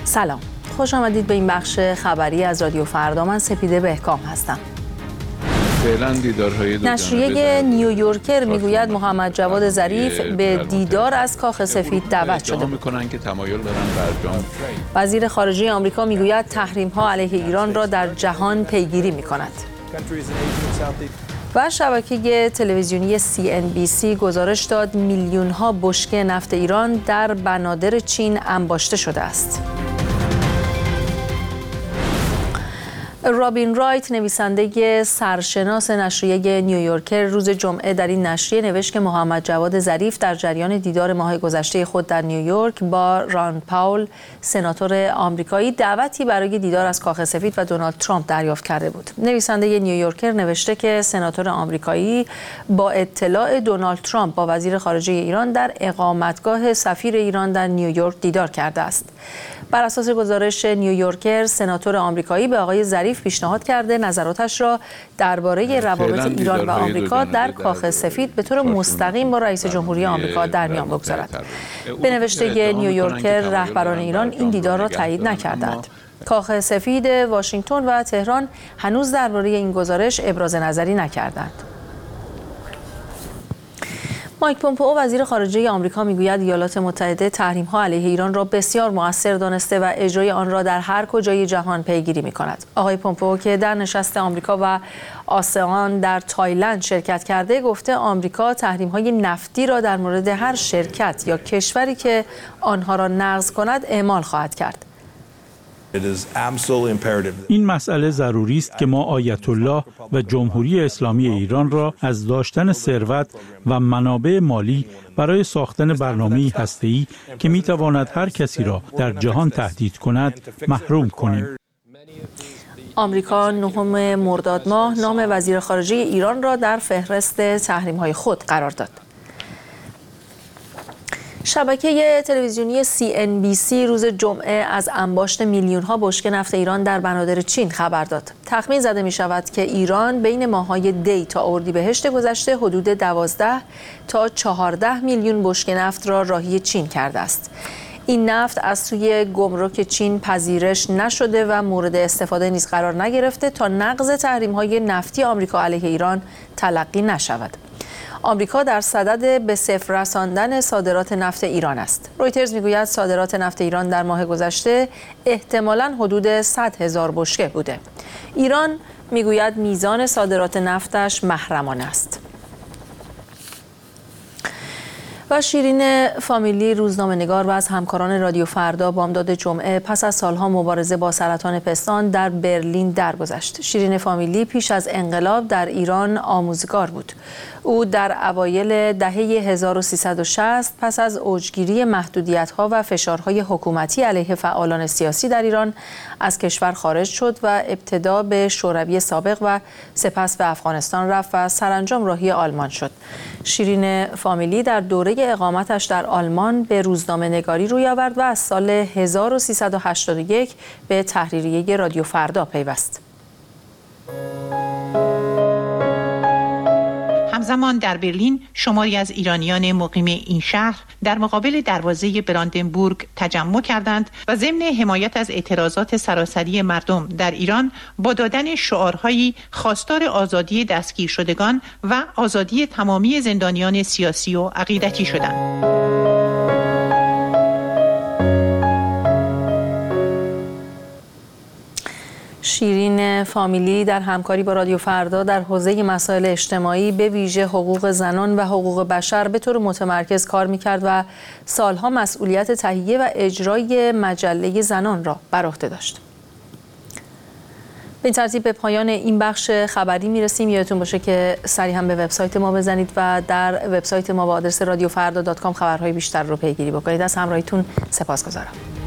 سلام، خوش آمدید به این بخش خبری از رادیو فردا. من سپیده بهکام هستم. نشریه نیویورکر میگوید محمد جواد ظریف به دیدار از کاخ سفید دعوت شده بود. وزیر خارجه آمریکا میگوید تحریم‌ها علیه ایران را در جهان پیگیری می‌کند. و شبکه تلویزیونی CNBC گزارش داد میلیون‌ها بشکه نفت ایران در بنادر چین انباشته شده است. رابین رایت، نویسنده سرشناس نشریه نیویورکر، روز جمعه در این نشریه نوشت که محمد جواد ظریف در جریان دیدار ماه گذشته خود در نیویورک با راند پاول، سناتور آمریکایی، دعوتی برای دیدار از کاخ سفید و دونالد ترامپ دریافت کرده بود. نویسنده نیویورکر نوشته که سناتور آمریکایی با اطلاع دونالد ترامپ با وزیر خارجه ایران در اقامتگاه سفیر ایران در نیویورک دیدار کرده است. بر اساس گزارش نیویورکر، سناتور آمریکایی به آقای ظریف پیشنهاد کرده نظراتش را درباره روابط ایران و آمریکا در کاخ سفید به طور مستقیم با رئیس جمهوری آمریکا در میان بگذارد. به نوشته نیویورکر، رهبران ایران این دیدار را تایید نکردند. کاخ سفید، واشنگتن و تهران هنوز درباره این گزارش ابراز نظری نکردند. مایک پومپئو، وزیر خارجه آمریکا، میگوید ایالات متحده تحریم‌ها علیه ایران را بسیار مؤثر دانسته و اجرای آن را در هر کجای جهان پیگیری می‌کند. آقای پومپئو که در نشست آمریکا و آسئان در تایلند شرکت کرده، گفته آمریکا تحریم‌های نفتی را در مورد هر شرکت یا کشوری که آنها را نقض کند اعمال خواهد کرد. این مسئله ضروری است که ما آیت الله و جمهوری اسلامی ایران را از داشتن ثروت و منابع مالی برای ساختن برنامه‌ای هسته‌ای که می‌تواند هر کسی را در جهان تهدید کند محروم کنیم. آمریکا 9 مرداد ماه نام وزیر خارجه ایران را در فهرست تحریم‌های خود قرار داد. شبکه تلویزیونی CNBC روز جمعه از انباشت میلیون‌ها بشکه نفت ایران در بنادر چین خبر داد. تخمین زده می شود که ایران بین ماه‌های دی تا اردیبهشت گذشته حدود 12 تا 14 میلیون بشکه نفت را راهی چین کرده است. این نفت از سوی گمرک چین پذیرش نشده و مورد استفاده نیز قرار نگرفته تا نقض تحریم‌های نفتی آمریکا علیه ایران تلقی نشود. آمریکا در صدد به صفر رساندن صادرات نفت ایران است. رویترز میگوید صادرات نفت ایران در ماه گذشته احتمالاً حدود 100,000 بشکه بوده. ایران میگوید میزان صادرات نفتش محرمانه است. و شیرین فامیلی، روزنامه‌نگار و از همکاران رادیو فردا، بامداد جمعه پس از سالها مبارزه با سرطان پستان در برلین درگذشت. شیرین فامیلی پیش از انقلاب در ایران آموزگار بود. او در اوایل دهه 1360 پس از اوجگیری محدودیت‌ها و فشارهای حکومتی علیه فعالان سیاسی در ایران از کشور خارج شد و ابتدا به شوروی سابق و سپس به افغانستان رفت و سرانجام راهی آلمان شد. شیرین فامیلی در دوره اقامتش در آلمان به روزنامه‌نگاری روی آورد و از سال 1381 به تحریریه رادیو فردا پیوست. همزمان در برلین شماری از ایرانیان مقیم این شهر در مقابل دروازه براندنبورگ تجمع کردند و ضمن حمایت از اعتراضات سراسری مردم در ایران با دادن شعارهایی خواستار آزادی دستگیر شدگان و آزادی تمامی زندانیان سیاسی و عقیدتی شدند. شیرین فامیلی در همکاری با رادیو فردا در حوزه مسائل اجتماعی به ویژه حقوق زنان و حقوق بشر به طور متمرکز کار می‌کرد و سالها مسئولیت تهیه و اجرای مجله زنان را بر عهده داشت. به این ترتیب به پایان این بخش خبری میرسیم. یادتون باشه که سریع هم به وبسایت ما بزنید و در وبسایت ما با آدرس radioffarda.com خبرهای بیشتر رو پیگیری بکنید. از همراهیتون سپاسگزارم.